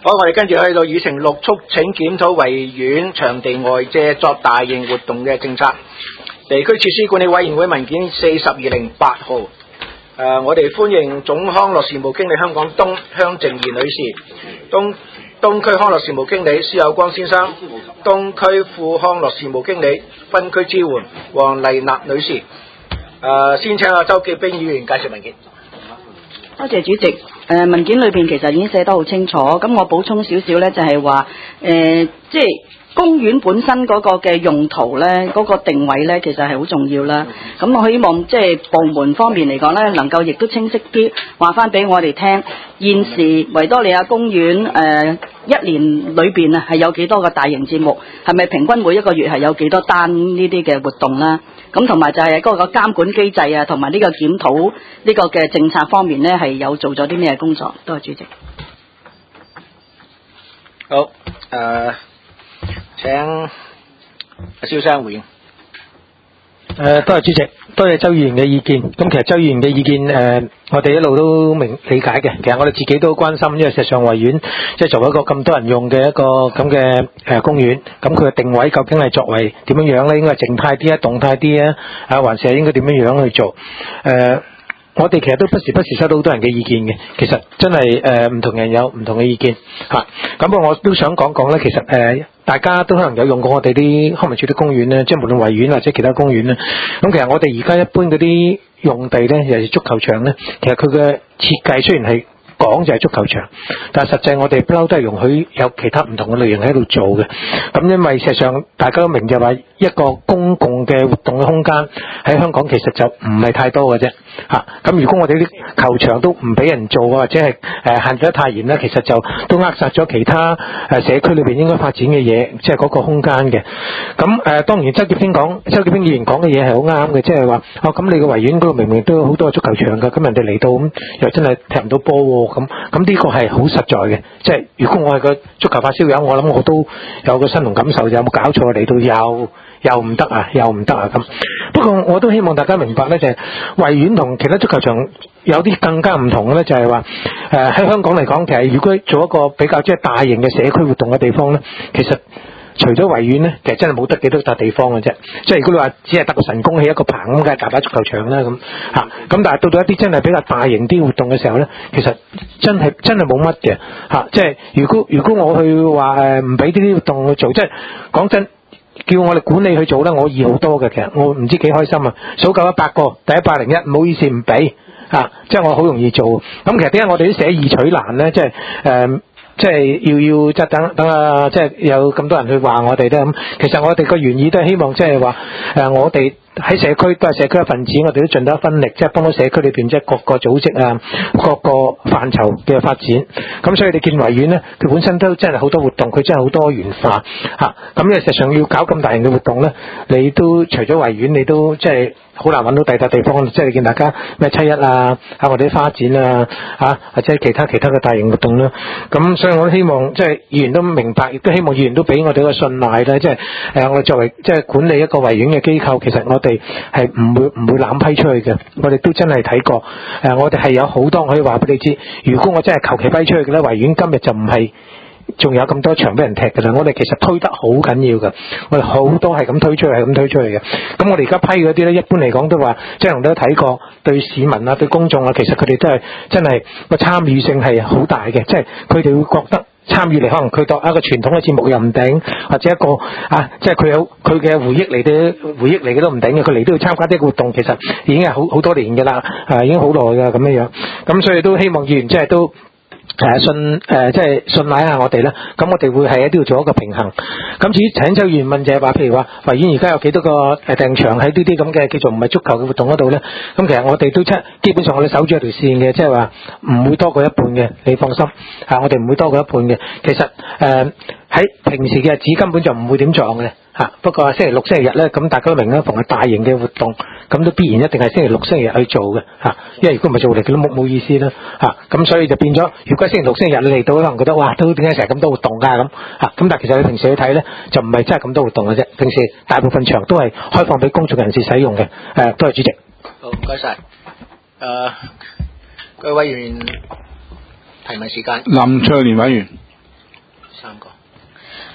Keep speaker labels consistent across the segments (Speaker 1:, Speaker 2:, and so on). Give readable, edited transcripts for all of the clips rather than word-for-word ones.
Speaker 1: 好，我哋跟住去到議程6，促請檢討維園場地外借作大型活動嘅政策。地區設施管理委員會文件4208號。我哋歡迎總康樂事務經理香港東香靜怡女士，東區康樂事務經理施有光先生，東區副康樂事務經理分區支援黃麗娜女士。先請阿周潔冰議員介紹文件。
Speaker 2: 多謝主席。文件裏邊其實已經寫得好清楚，咁我補充少少呢，就係話即係公園本身嗰個嘅用途呢，嗰個定位呢，其實係好重要啦。咁我希望即係部門方面嚟講呢，能夠亦都清晰啲話翻俾我哋聽，現時維多利亞公園一年裏邊啊係有幾多個大型節目，係咪平均每一個月係有幾多單呢啲嘅活動啦？咁同埋就係嗰個監管機制啊，同埋呢個檢討呢個嘅政策方面呢，係有做咗啲咩工作？多謝主席。
Speaker 1: 好，請阿蕭生回應。
Speaker 3: 多謝主席，多謝周議員嘅意見。咁其實周議員嘅意見我哋一路都理解嘅。其實我哋自己都關心，因為事實上維園即係作為一個咁多人用嘅一個咁嘅公園，咁佢嘅定位究竟係作為點樣樣咧？應該係靜態啲啊，動態啲啊，還是係應該點樣樣去做？我哋其實都不時收到好多人嘅意見嘅，其實真係唔同人有唔同嘅意見嚇。咁我都想講講咧，其實大家都可能有用過我哋啲康文署啲公園咧，即係無論維園或者其他公園咧。咁其實我哋而家一般嗰啲用地咧，尤其是足球場咧，其實佢嘅設計雖然係講就係足球場，但係實際我哋不嬲都係容許有其他唔同嘅類型喺度做嘅。咁因為事實上大家都明就話一個公共嘅活動嘅空間喺香港其實就唔係太多嘅啫嚇。咁如果我哋啲球場都唔俾人做或者係限制得太嚴咧，其實就都扼殺咗其他社區裏邊應該發展嘅嘢，即係嗰個空間嘅。咁當然周潔冰議員講嘅嘢係好啱嘅，即係話咁你個維園嗰度明明都有好多足球場㗎，咁人哋嚟到咁又真係踢唔到波喎。咁呢個係好實在嘅，即係如果我係個足球發燒友，我諗我都有個身同感受，有冇搞錯嚟到又唔得啊咁。不過我都希望大家明白咧，就係維園同其他足球場有啲更加唔同嘅咧，就係話喺香港嚟講，其實如果做一個比較即係大型嘅社區活動嘅地方咧，其實除咗維園咧，其實真係冇得幾多笪地方嘅啫。即係如果你話只係得個神功起一個棚咁，梗係大把足球場啦咁嚇。咁但係到一啲真係比較大型啲活動嘅時候咧，其實真係冇乜嘅嚇。即係如果我去話唔俾呢啲活動去做，即係講真，叫我哋管理去做咧，我易好多嘅。其實我唔知幾開心啊！數夠100個，第101，唔好意思唔俾嚇。即係我好容易做。咁其實點解我哋都寫易取難咧？即係即係要即係等啊！即係有咁多人去話我哋咧咁，其實我哋個原意都係希望即係話我哋喺社區都係社區嘅分子，我哋都盡得一分力，即係幫到社區裏邊即係各個組織啊、各個範疇嘅發展。咁所以你見維園咧，佢本身都真係好多活動，佢真係好多元化嚇。咁你實際上要搞咁大型嘅活動咧，你都除咗維園，你都即係好難揾到第二笪地方。即係你見大家咩7·1啊、我哋啲花展啊或者其他嘅大型活動啦。咁所以我都希望即係議員都明白，亦都希望議員都俾我哋個信賴咧。即係我哋作為即係管理一個維園嘅機構，其實我哋係唔會濫批出去嘅。我哋都真係睇過我哋係有好多可以話俾你知。如果我真係求其批出去嘅咧，維園今日就唔係仲有咁多場俾人踢㗎啦。我哋其實推得好緊要㗎，我哋好多係咁推出去嘅。咁我哋而家批嗰啲咧，一般嚟講都話，即係我哋都睇過，對市民啊、對公眾啊，其實佢哋都係真係個參與性係好大嘅，即係佢哋會覺得參與嚟，可能佢當一個傳統嘅節目又唔頂，或者一個即係佢有佢嘅回憶嚟嘅都唔頂嘅，佢嚟都要參加啲活動，其實已經係好多年㗎啦，已經好耐㗎咁樣。咁所以都希望議員即係都即係信賴下我哋啦。咁我哋會係一定要做一個平衡。咁至於請周議員問就係話，譬如話維園而家有幾多個訂場喺呢啲咁嘅叫做唔係足球嘅活動嗰度咧？咁其實我哋都基本上我哋守住一條線嘅，即係話唔會多過一半嘅，你放心我哋唔會多過一半嘅。其實喺平時嘅日子根本就唔會點撞嘅不過星期六、星期日咧，咁大家都明啦，逢係大型嘅活動，咁都必然一定係星期六、星期日去做嘅因為如果唔係做嚟，佢都冇意思啦咁所以就變咗，如果星期六、星期日你嚟到，可能覺得哇，都點解成日咁多活動㗎咁咁，但係其實你平時去睇咧，就唔係真係咁多活動嘅啫。平時大部分場都係開放俾公眾人士使用嘅。多謝主席。
Speaker 1: 好，唔該晒。各位委員提問時間。
Speaker 4: 林卓年委員。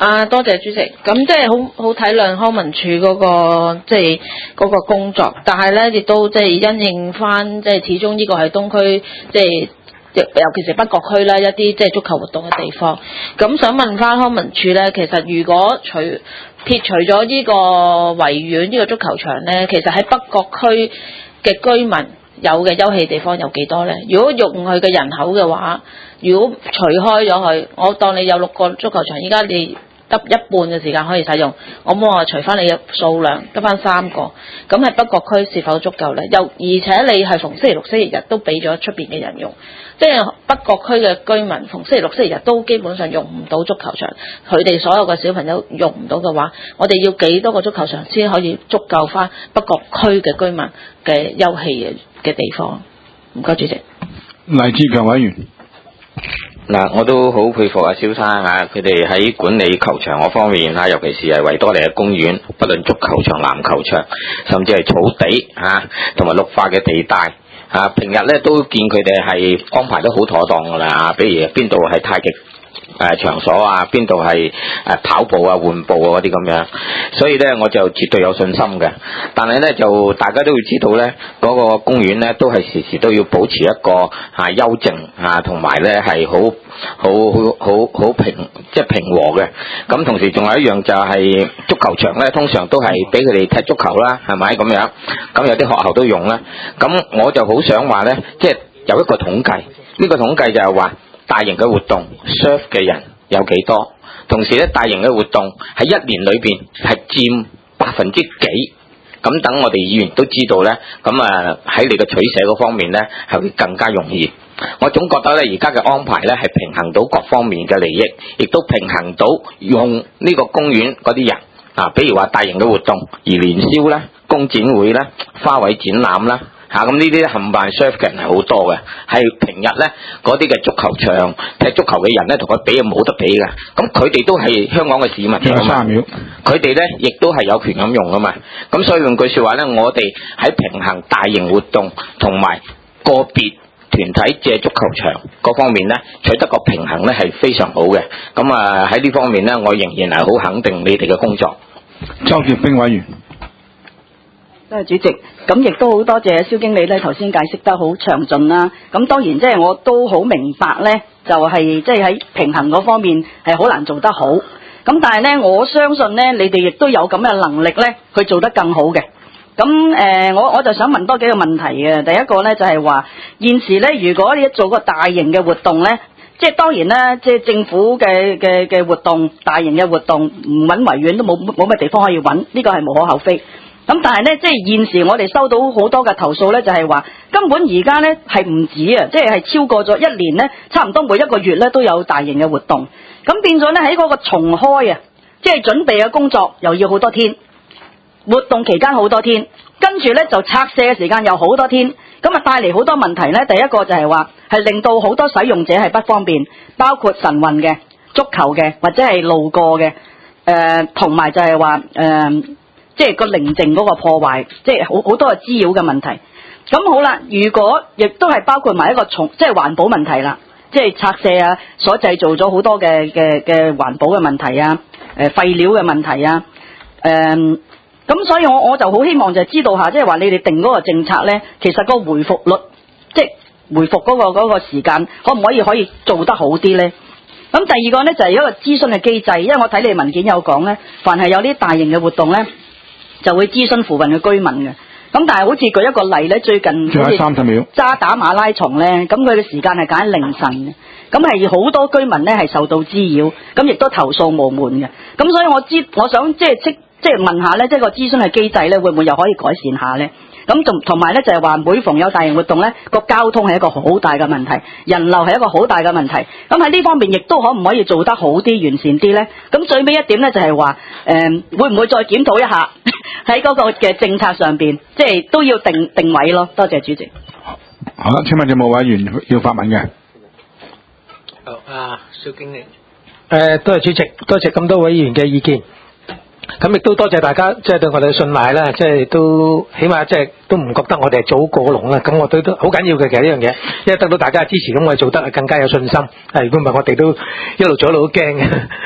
Speaker 4: 多謝主席。咁即係好體諒康文署嗰個即係嗰個工作，但係咧亦都即係因應翻即係始終呢個係東區即係。尤其是北角區啦，一啲即係足球活動嘅地方。咁想問翻康文署咧，其實如果撇除咗呢個維園呢個足球場咧，其實喺北角區嘅居民有嘅休憩地方有幾多咧？如果用佢嘅人口嘅話，如果除開咗佢，我當你有6個足球場，依家你得一半嘅時間可以使用，我冇話除翻你嘅數量，得翻3個，咁喺北角區是否足夠咧？而且你係逢星期六、星期日都俾咗出邊嘅人用。即係北角區嘅居民，逢星期六、星期日都基本上用唔到足球場，佢哋所有嘅小朋友用唔到嘅話，我哋要幾多個足球場先可以足夠翻北角區嘅居民嘅休憩嘅地方？唔該，主席。
Speaker 5: 黎志強委員。
Speaker 6: 嗱，我都好佩服阿蕭生啊，佢哋喺管理球場嗰方面啊，尤其是係維多利亞公園，不論足球場、籃球場，甚至係草地啊，同埋綠化嘅地帶。平日咧都見佢哋係安排得好妥當噶啦，比如邊度係太極場所啊，邊度係跑步啊、換步啊嗰啲咁樣，所以咧我就絕對有信心嘅。但係咧就大家都會知道咧，嗰個公園咧都係時時都要保持一個幽靜同埋咧係好平即係平和嘅。咁同時仲有一樣就係足球場咧，通常都係俾佢哋踢足球啦，係咪咁樣？咁有啲學校都用啦。咁我就好想話咧，即係有一個統計，呢個統計就係話大型嘅活動 serve 嘅人有幾多？同時咧，大型嘅活動喺一年裏邊係佔幾%，咁等我哋議員都知道咧，咁喺你嘅取捨嗰方面咧係會更加容易。我總覺得咧，而家嘅安排咧係平衡到各方面嘅利益，亦都平衡到用呢個公園嗰啲人比如話大型嘅活動而年宵啦、工展會啦、花卉展覽啦。咁呢啲冚唪唥 serve 嘅人係好多嘅，係平日咧嗰啲嘅足球場踢足球嘅人咧同佢比冇得比嘅，咁佢哋都係香港嘅市民嚟㗎嘛，佢哋咧亦都係有權咁用㗎嘛，咁所以用句説話咧，我哋喺平衡大型活動同埋個別團體借足球場嗰方面咧，取得個平衡咧係非常好嘅，咁喺呢方面咧，我仍然係好肯定你哋嘅工作。
Speaker 5: 周傑冰委員。
Speaker 2: 多謝主席，咁亦都好多謝蕭經理咧，頭先解釋得好詳盡啦。咁當然即係我都好明白咧，就係即係喺平衡嗰方面係好難做得好。咁但係咧，我相信咧，你哋亦都有咁嘅能力咧，去做得更好嘅。咁我就想問多幾個問題嘅。第一個咧就係話，現時咧，如果你一做個大型嘅活動咧，即係當然啦，即係政府嘅活動，大型嘅活動唔揾維園都冇乜地方可以揾，呢個係無可厚非。咁但係咧，即係現時我哋收到好多嘅投訴咧，就係話根本而家咧係唔止啊，即係超過咗一年咧，差唔多每一個月咧都有大型嘅活動。咁變咗咧喺嗰個重開啊，即係準備嘅工作又要好多天，活動期間好多天，跟住咧就拆卸嘅時間又好多天，咁帶嚟好多問題咧。第一個就係話係令到好多使用者係不方便，包括晨運嘅、足球嘅或者係路過嘅，同埋就係話即係個寧靜嗰個破壞，即係好多嘅滋擾嘅問題。咁好啦，如果亦都係包括埋一個即係環保問題啦，即係拆卸啊，所製造咗好多嘅環保嘅問題啊，廢料嘅問題啊，咁所以我就好希望就係知道下，即係話你哋定嗰個政策咧，其實個回復率，即係回復嗰個時間，可唔可以做得好啲咧？咁第二個咧就係一個諮詢嘅機制，因為我睇你哋文件有講咧，凡係有啲大型嘅活動咧，就會諮詢附近嘅居民嘅。咁但係好似舉一個例咧，最近好似
Speaker 5: 30秒
Speaker 2: 渣打馬拉松咧，咁佢嘅時間係揀喺凌晨嘅，咁係好多居民咧係受到滋擾，咁亦都投訴無門嘅。咁所以我想即係問下咧，即係個諮詢嘅機制咧，會唔會又可以改善下咧？咁同埋咧就係話，每逢有大型活動咧，個交通係一個好大嘅問題，人流係一個好大嘅問題。咁喺呢方面亦都可唔可以做得好啲、完善啲咧？咁最尾一點咧就係話，會唔會再檢討一下喺嗰個嘅政策上邊，即係都要定位咯？多謝主席。
Speaker 5: 好啦，請問有冇委員要發問嘅？
Speaker 1: 好，蕭經理。
Speaker 3: 多謝主席，多謝咁多位議員嘅意見。咁亦都多謝大家即係對我哋嘅信賴啦，即係都起碼即係都唔覺得我哋係早過龍啦。咁我都好緊要嘅，其實呢樣嘢，因為得到大家嘅支持，咁我哋做得更加有信心。如果唔係，我哋都一路做一路都驚嘅。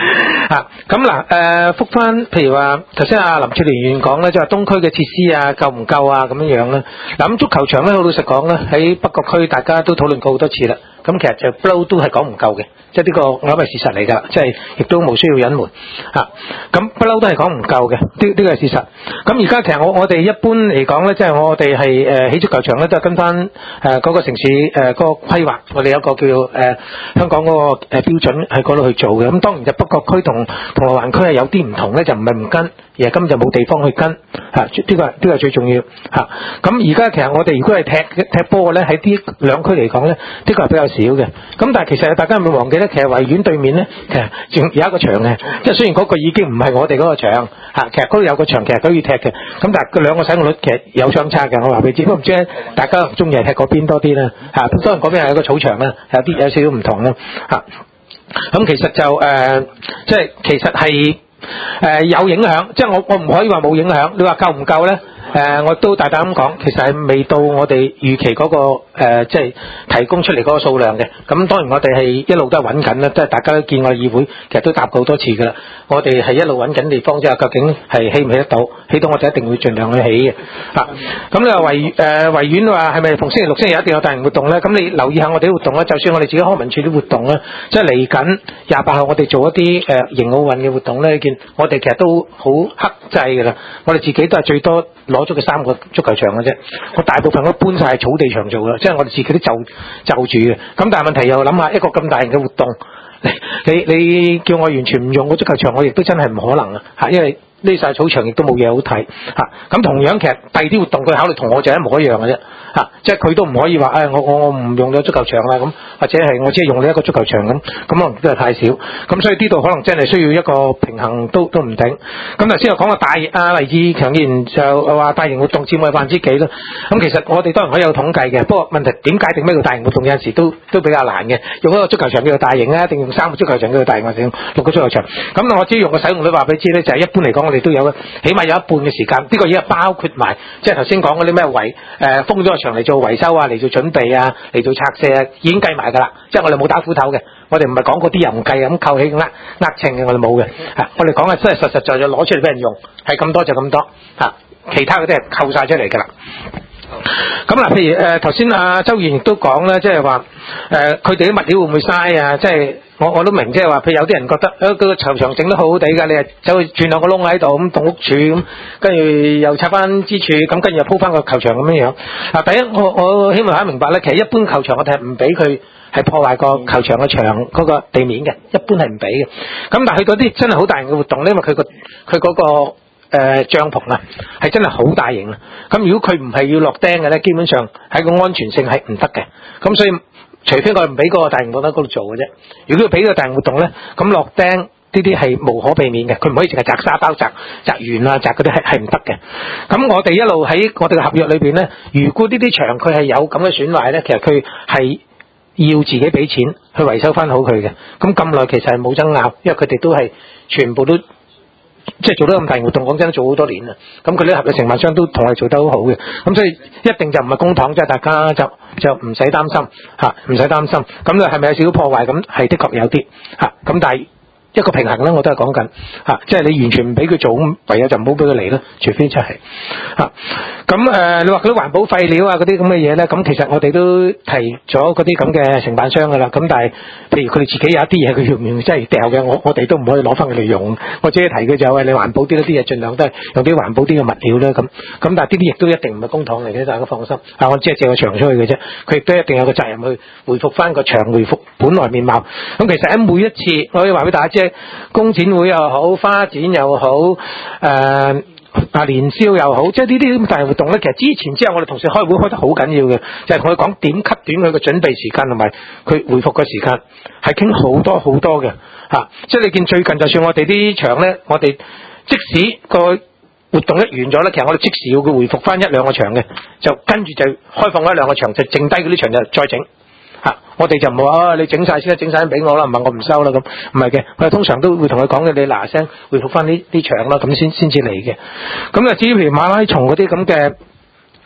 Speaker 3: 咁嗱覆翻，譬如話頭先阿林卓聯議員講咧，即係東區嘅設施啊夠唔夠啊咁樣啦。嗱咁足球場咧，好老實講咧，喺北角區大家都討論過好多次啦。咁其實就不嬲都係講唔夠嘅，即係呢個我諗係事實嚟㗎，即係亦都冇需要隱瞞嚇。咁不嬲都係講唔夠嘅，呢個係事實。咁而家其實我哋一般嚟講咧，即係我哋係起足球場咧，都係跟翻嗰個城市嗰個規劃，我哋有個叫香港嗰個標準喺嗰度去做嘅。咁當然就北角區同銅鑼灣區係有啲唔同咧，就唔係唔跟，而係根本就冇地方去跟嚇。呢個係最重要嚇。咁而家其實我哋如果係踢波咧，喺啲兩區嚟講咧，呢個係比較少嘅。咁但係其實大家唔會忘記咧，其實維園對面咧，其實仲有一個場嘅，即係雖然嗰個已經唔係我哋嗰個場嚇，其實嗰度有個場其實都要踢嘅。咁但係佢兩個使用率其實有相差嘅，我話俾你知。不過唔知大家中意係踢嗰邊多啲啦嚇。當然嗰邊係有個草場啦，有少少唔同啦嚇。咁其實就即係其實係有影響，即係我唔可以話冇影響。你話夠唔夠咧？我都大膽咁講，其實係未到我哋預期嗰個即係提供出嚟嗰個數量嘅。咁當然我哋係一路都係揾緊啦，即係大家都見我哋議會其實都答過好多次㗎啦。我哋係一路揾緊地方，即係究竟係起唔起得到？起到我哋一定會盡量去起嘅嚇。咁你話維園話係咪逢星期六、星期日一定有大型活動咧？咁你留意下我哋啲活動咧，就算我哋自己康文署啲活動咧，即係嚟緊28號我哋做一啲迎奧運嘅活動咧，你見我哋其實都好克制㗎啦。我哋自己都係最多攞咗佢3個足球場嘅啫，我大部分都搬晒喺草地場做㗎，即係我哋自己都就住嘅。咁但係問題又諗下一個咁大型嘅活動，你叫我完全唔用個足球場，我亦都真係唔可能啊嚇，因為呢晒草場亦都冇嘢好睇嚇。咁同樣其實第二啲活動佢考慮同我就一模一樣嘅啫嚇，即係佢都唔可以話我唔用咗足球場啦咁，或者係我只係用呢一個足球場咁，可能都係太少。咁所以呢度可能真係需要一個平衡都唔頂。咁頭先又講個黎志強議員就話大型活動佔我幾啦。咁其實我哋當然可以有統計嘅，不過問題點解定咩叫大型活動有陣時都比較難嘅。用一個足球場叫做大型啊，定用3個足球場叫做大型，或者用6個足球場。咁我只要用個使用率話俾你知咧，就係一般嚟講我哋都有起碼有一半嘅時間，呢個已經係包括埋即係頭先講嗰啲咩封咗個場嚟做維修啊，嚟做準備啊，嚟做拆卸啊，已經計埋㗎啦。即係我哋冇打斧頭嘅，我哋唔係講嗰啲又唔計咁扣起呃稱嘅，我哋冇嘅嚇。我哋講係真係實實在在攞出嚟俾人用，係咁多就咁多嚇，其他嗰啲係扣晒出嚟㗎啦。咁嗱，譬如頭先阿周議員亦都講啦，即係話佢哋啲物料會唔會嘥啊？即係我都明，即係話譬如有啲人覺得個球場整得好好地㗎，你係走去轉兩個窿喺度咁棟屋柱咁，跟住又拆翻支柱，咁跟住又鋪翻個球場咁樣樣。嗱，第一我希望大家明白咧，其實一般球場我哋係唔俾佢係破壞個球場嘅牆嗰個地面嘅，一般係唔俾嘅。咁但係去到啲真係好大型嘅活動咧，因為佢嗰個帳篷啊，係真係好大型啊！咁如果佢唔係要落釘嘅咧，基本上喺個安全性係唔得嘅。咁所以除非佢唔俾嗰個大型活動喺嗰度做嘅啫。如果佢俾個大型活動咧，咁落釘呢啲係無可避免嘅，佢唔可以淨係擲沙包、擲圓啊、擲嗰啲係唔得嘅。咁我哋一路喺我哋嘅合約裏邊咧，如果呢啲場佢係有咁嘅損壞咧，其實佢係要自己俾錢去維修翻好佢嘅。咁耐其實係冇爭拗，因為佢哋都係全部都。即係做得咁大型活動，講真都做好多年啦。咁佢啲合約承辦商都同我哋做得好好嘅，咁所以一定就唔係公帑，即係大家就唔使擔心嚇，唔使擔心。咁你係咪有少少破壞？咁係的確有啲嚇，咁但係一個平衡咧，我都係講緊嚇，即係你完全唔俾佢做，唯有就唔好俾佢嚟啦，除非就係嚇。咁你話嗰啲環保廢料啊嗰啲咁嘅嘢咧，咁其實我哋都提咗嗰啲咁嘅承辦商噶啦。咁但係譬如佢哋自己有一啲嘢佢用唔用即係掉嘅，我哋都唔可以攞翻佢嚟用。我只係提佢就係你環保啲嗰啲嘢，盡量都係用啲環保啲嘅物料啦。咁但係呢啲亦都一定唔係公帑嚟嘅，大家放心。我只係借個場出去嘅啫，佢亦都一定有個責任去回復翻個場，回復本來面貌。咁其實喺每一次，我可以話俾大家知，工展會又好，花展又好，年宵又好，即係呢啲咁大型活動咧，其實之前之後我哋同事開會開得好緊要嘅，就係同佢講點 cut 短佢嘅準備時間同埋佢回復嘅時間，係傾好多好多嘅嚇。即係你見最近就算我哋啲場咧，我哋即使個活動一完咗咧，其實我哋即時要佢回復翻1、2個場嘅，就跟住就開放1、2個場，就剩低嗰啲場就再整。我哋就唔會話你整晒先啦，整晒俾我啦，唔係我唔收啦咁，唔係嘅，我哋通常都會同佢講嘅，你嗱聲回復翻呢啲場啦，咁先至嚟嘅。咁啊，至於譬如馬拉松嗰啲咁嘅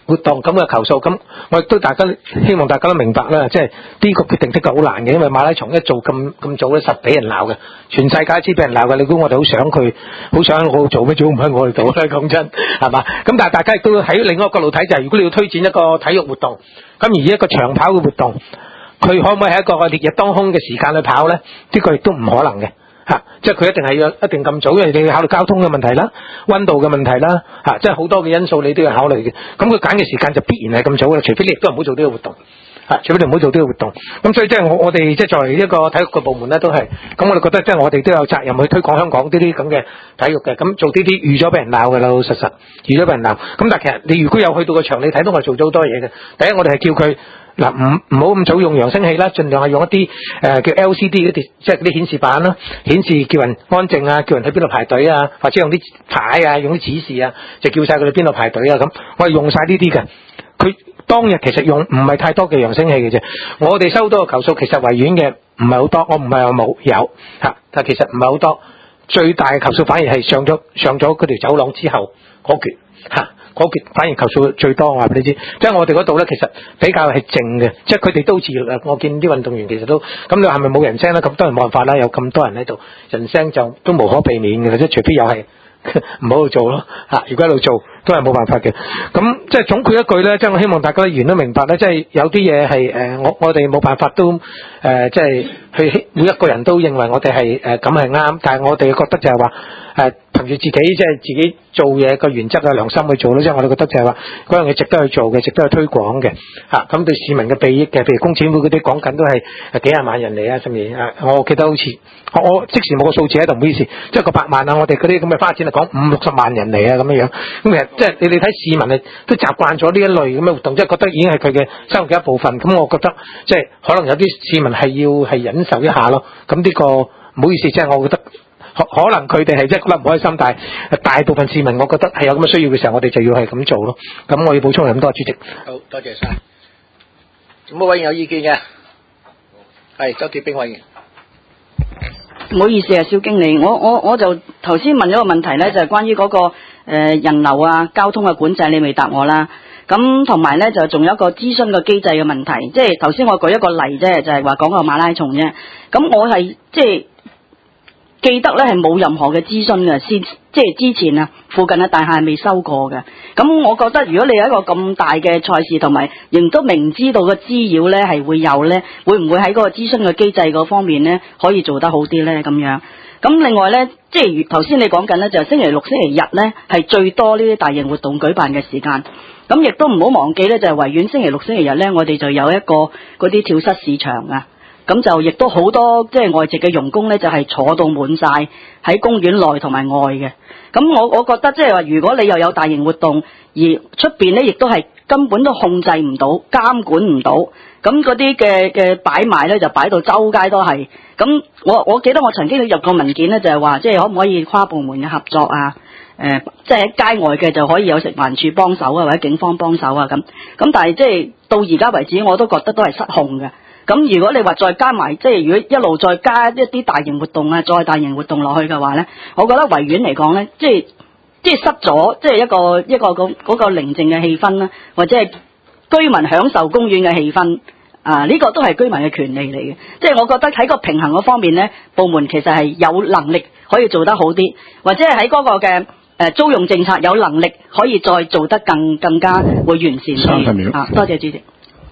Speaker 3: 活動咁嘅球數，咁我亦都希望大家都明白啦，即係呢個決定的確好難嘅，因為馬拉松一做咁早咧，實俾人鬧嘅，全世界都知俾人鬧嘅。你估我哋好想我做咩？做唔喺我哋度咧？講真係嘛？咁但係大家亦都喺另一個角度睇，就係如果你要推薦一個體育活動，咁而一個長跑嘅活動，佢可唔可以喺一個烈日當空嘅時間去跑咧？呢個亦都唔可能嘅。即係佢一定係一定咁早，因為你要考慮交通嘅問題啦、溫度嘅問題啦，即係好多嘅因素你都要考慮嘅。咁佢揀嘅時間就必然係咁早嘅，除非你亦都唔好做呢個活動，除非你唔好做呢個活動。咁所以即係我哋即係作為一個體育嘅部門咧，都係咁，我哋覺得即係我哋都有責任去推廣香港呢啲咁嘅體育嘅。咁做呢啲預咗俾人鬧嘅，老老實實預咗俾人鬧。咁但係其實你如果有去到個場，你睇到我哋做咗好多嘢嘅。第一，我哋係叫佢。嗱，唔好咁早用揚聲器啦，盡量係用一啲叫 LCD 嗰啲，即係嗰啲顯示板啦，顯示叫人安靜啊，叫人喺邊度排隊啊，或者用啲牌啊，用啲指示啊，就叫晒佢哋邊度排隊啊咁。我係用晒呢啲嘅。佢當日其實用唔係太多嘅揚聲器嘅啫。我哋收到嘅球數其實維園嘅唔係好多，我唔係話冇有嚇，但其實唔係好多。最大嘅球數反而係上咗嗰條走廊之後嗰橛嚇。嗰橛反而球數最多，我話俾你知，即係我哋嗰度咧，其實比較係靜嘅，即係佢哋都自律。我見啲運動員其實都咁，你話係咪冇人聲咧？咁當然冇辦法啦，有咁多人喺度，人聲就都無可避免嘅，即係除非又係唔好去做咯嚇。如果喺度做都係冇辦法嘅。咁即係總括一句咧，即係我希望大家員都明白咧，即係有啲嘢係我哋冇辦法都即係去每一個人都認為我哋係咁係啱，但係我哋覺得就係話憑住自己即係自己做嘢個原則啊良心去做咯，即係我哋覺得就係話嗰樣嘢值得去做嘅，值得去推廣嘅嚇。咁對市民嘅裨益嘅，譬如工展會嗰啲講緊都係幾廿萬人嚟啊，甚至我記得好似我即時冇個數字喺度，唔好意思，即係個100萬啊，我哋嗰啲咁嘅花展嚟講50-60萬人嚟啊咁樣樣。咁其實即係你睇市民都習慣咗呢一類咁嘅活動，即係覺得已經係佢嘅生活嘅一部分。咁我覺得即係可能有啲市民係忍受一下咯。咁呢個唔好意思，即係我覺得。可能佢哋係即係覺得唔開心，但係大部分市民我覺得係有咁嘅需要嘅時候，我哋就要係咁做咯。咁我要補充係咁多，主席。
Speaker 1: 好多謝晒。有冇委員有意見嘅？係周潔冰委員。
Speaker 2: 唔好意思啊，蕭經理，我就頭先問咗個問題咧，就係關於嗰個人流啊、交通嘅管制，你未答我啦。咁同埋咧就仲有一個諮詢嘅機制嘅問題，即係頭先我舉一個例啫，就係話講個馬拉松啫。咁我係即係。記得咧係冇任何嘅諮詢嘅，即係之前啊，附近嘅大廈係未收過嘅。咁我覺得如果你有一個咁大嘅賽事，同埋亦都明知道個滋擾咧係會有咧，會唔會喺嗰個諮詢嘅機制嗰方面咧可以做得好啲咧？咁樣。咁另外咧，即係頭先你講緊咧，就係星期六、星期日咧係最多呢啲大型活動舉辦嘅時間。咁亦都唔好忘記咧，就係維園星期六、星期日咧，我哋就有一個嗰啲跳蚤市場啊。咁就亦都好多即係外籍嘅傭工咧，就係坐到滿晒喺公園內同埋外嘅。咁我覺得即係話，如果你又有大型活動，而出邊咧亦都係根本都控制唔到、監管唔到，咁嗰啲嘅擺賣咧就擺到周街都係。咁我記得我曾經入過文件咧，就係話即係可唔可以跨部門嘅合作啊？即係喺街外嘅就可以有食環署幫手啊，或者警方幫手啊咁。咁但係即係到而家為止，我都覺得都係失控嘅。咁如果你話再加埋，即係如果一路再加一啲大型活動啊，再大型活動落去嘅話咧，我覺得維園嚟講咧，即係失咗，即係一個嗰個寧靜嘅氣氛啦，或者係居民享受公園嘅氣氛啊，呢個都係居民嘅權利嚟嘅。即係我覺得喺個平衡嗰方面咧，部門其實係有能力可以做得好啲，或者係喺嗰個嘅租用政策有能力可以再做得更加會完善啲。
Speaker 5: 30秒
Speaker 2: 啊，多謝主席。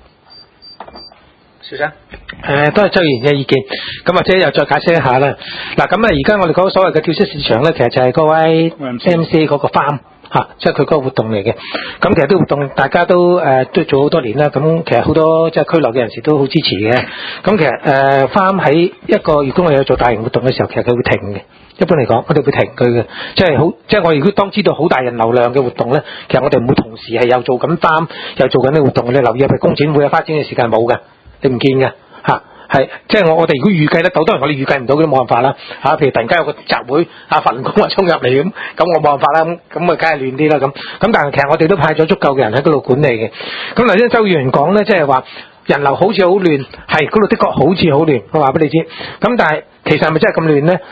Speaker 1: 邵生，
Speaker 3: 都係周議員嘅意見，咁或者又再解釋一下啦。嗱，咁而家我哋嗰個所謂嘅跳蚤市場咧，其實就係嗰位 MC 嗰個 farm 即係佢嗰個活動嚟嘅。咁其實啲活動大家都做好多年啦。咁其實好多即係區內嘅人士都好支持嘅。咁其實farm 喺一個如果我有做大型活動嘅時候，其實佢會停嘅。一般嚟講，我哋會停佢嘅，即係我如果當知道好大人流量嘅活動咧，其實我哋唔會同時係又做緊farm又做緊啲活動。你留意係工展會發展嘅時間冇嘅。你唔見嘅係即係我哋如果預計得到，當然我哋預計唔到嘅都冇辦法啦譬如突然間有個集會法輪功衝入嚟咁我冇辦法啦，咁梗係亂啲啦咁但係其實我哋都派咗足夠嘅人喺嗰度管理嘅。咁頭先周議員講咧，即係話人流好似好亂，係嗰度的確好似好亂，我話俾你知。咁但係其實係咪真係咁亂咧？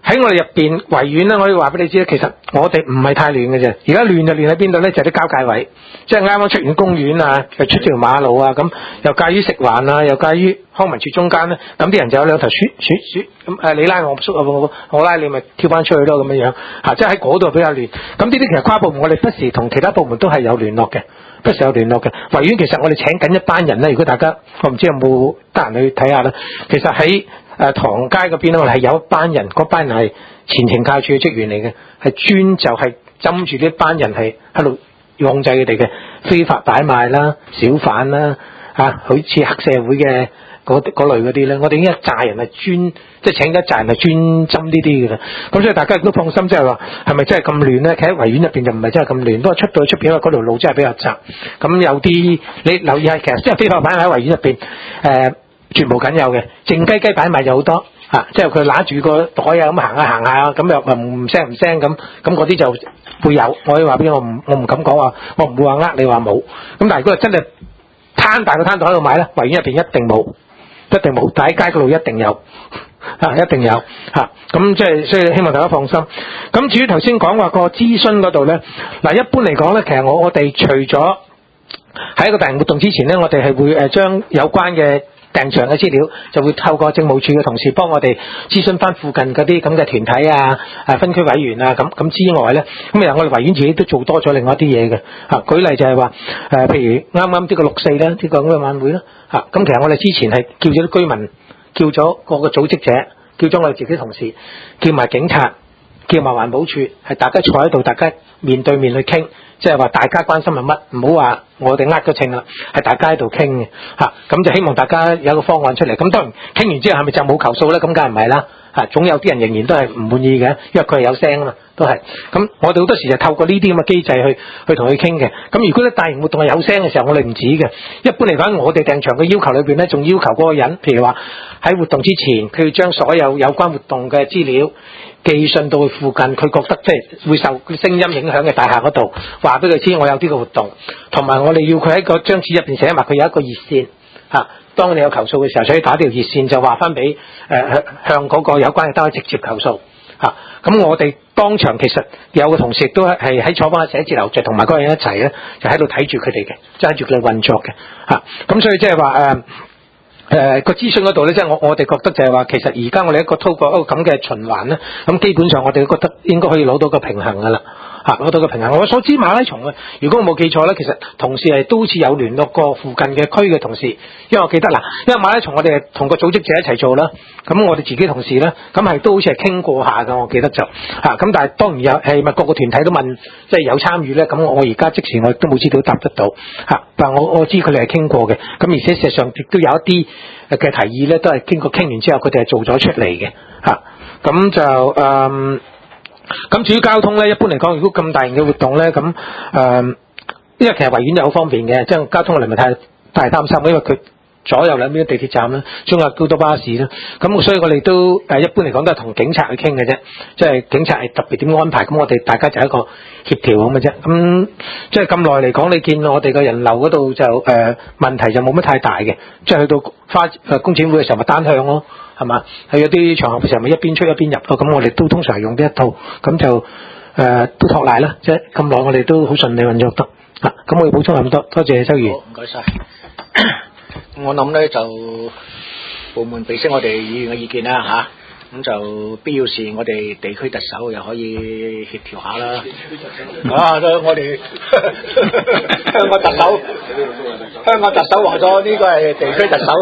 Speaker 3: 喺我哋入邊維園咧，我可以話俾你知咧，其實我哋唔係太亂嘅啫。而家亂就亂喺邊度咧？就係啲交界位，即係啱啱出完公園啊，又出條馬路啊，咁又介於食環啊，又介於康文署中間咧，咁啲人就有兩頭鼠咁你拉我縮我拉你，咪跳翻出去咯咁樣樣嚇，即係喺嗰度比較亂。咁呢啲其實跨部門我哋不時同其他部門都係有聯絡嘅，不時有聯絡嘅。維園其實我哋請緊一班人咧，如果大家我唔知有冇得閒去睇下啦。其實喺唐街嗰邊咧，我哋係有一班人，嗰班人係前懲教署嘅職員嚟嘅，係專就係針住呢班人係喺度控制佢哋嘅非法擺賣啦、小販啦好似黑社會嘅嗰類嗰啲咧，我哋已經一紮人係專即係請一紮人係專針呢啲嘅啦。咁所以大家亦都放心，即係話係咪真係咁亂咧？企喺維園入邊就唔係真係咁亂，不過出到去出邊因為嗰條路真係比較窄。咁有啲你留意下，其實即係非法擺賣喺維園入邊絕無僅有嘅，靜雞雞擺賣就好多即係佢揦住個袋啊咁行下咁又唔聲咁嗰啲就會有。我可以話俾我唔敢講話，我唔會話你話冇。咁但係如果真係攤大個攤檔喺度買咧，維園入邊一定冇，但喺街嗰度一定有一定有咁即係所以希望大家放心。咁至於頭先講話個諮詢嗰度咧，嗱一般嚟講咧，其實我哋除咗喺一個大型活動之前咧，我哋係會將有關嘅訂場嘅資料就會透過政務處嘅同事幫我哋諮詢翻附近嗰啲咁嘅團體分區委員咁之外咧，咁其實我哋維園自己都做多咗另外一啲嘢嘅舉例就係話譬如啱啱呢個6·4咧，呢個咁嘅晚會啦咁其實我哋之前係叫咗啲居民，叫咗個組織者，叫咗我哋自己同事，叫埋警察，叫埋環保處，係大家坐喺度，大家面對面去傾。即係話大家關心係乜，唔好話我哋呃咗稱啦，係大家喺度傾嘅咁就希望大家有個方案出嚟。咁當然傾完之後係咪就冇投訴咧？咁梗係唔係啦總有啲人仍然都係唔滿意嘅，因為佢係有聲啊嘛，都係。咁我哋好多時就透過呢啲咁嘅機制去同佢傾嘅。咁如果咧大型活動係有聲嘅時候，我哋唔止嘅。一般嚟講，我哋訂場嘅要求裏邊咧，仲要求嗰個人，譬如話喺活動之前，佢要將所有關活動嘅資料寄信到去附近，佢覺得即係會受聲音影響嘅大廈嗰度，話俾佢知我有呢個活動，同埋我哋要佢喺個張紙入邊寫埋佢有一個熱線當你有投訴嘅時候，所以打條熱線就話翻俾向嗰個有關嘅單位直接投訴咁我哋當場其實有個同事亦都係喺坐翻寫字樓，就同埋嗰個人一齊咧，就喺度睇住佢哋嘅，揸住佢哋運作嘅咁所以即係話個諮詢嗰度咧，即係我哋覺得就係話，其實而家我哋一個透過一個咁嘅循環咧，咁基本上我哋覺得應該可以攞到個平衡噶啦，攞到個平衡。我所知馬拉松如果我冇記錯咧，其實同事係都好似有聯絡過附近嘅區嘅同事，因為我記得因為馬拉松我哋係同個組織者一齊做啦，咁我哋自己同事咧，咁係都好似係傾過下噶，我記得就咁但係當然有係咪各個團體都問，即係有參與咧，咁我而家即時我都冇資料答得到但我知佢哋係傾過嘅，咁而且事實上亦都有一啲嘅提議咧，都係經過傾完之後，佢哋係做咗出嚟嘅咁就咁至於交通咧，一般嚟講，如果咁大型嘅活動咧，咁因為其實維園就好方便嘅，即係交通我哋唔係太擔心，因為佢左右兩邊地鐵站啦，中間好多巴士啦，咁所以我哋都一般嚟講都係同警察去傾嘅啫，即係警察係特別點安排，咁我哋大家就係一個協調咁嘅啫。咁即係咁耐嚟講，你見我哋嘅人流嗰度就問題就冇乜太大嘅，即係去到工展會嘅時候咪單向咯，係嘛？係有啲場合嘅時候咪一邊出一邊入咯，咁我哋都通常係用呢一套，咁就都托賴啦，即係咁耐我哋都好順利運作得咁我要補充咁多，多謝周議員。
Speaker 1: 唔該晒。我諗咧就部門備悉我哋議員嘅意見啦咁就必要時我哋地區特首又可以協調下啦。我哋香港特首話咗呢個係地區特首。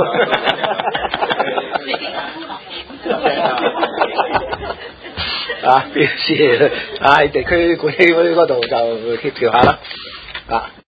Speaker 1: 必要時喺地區管理嗰度就協調下啦。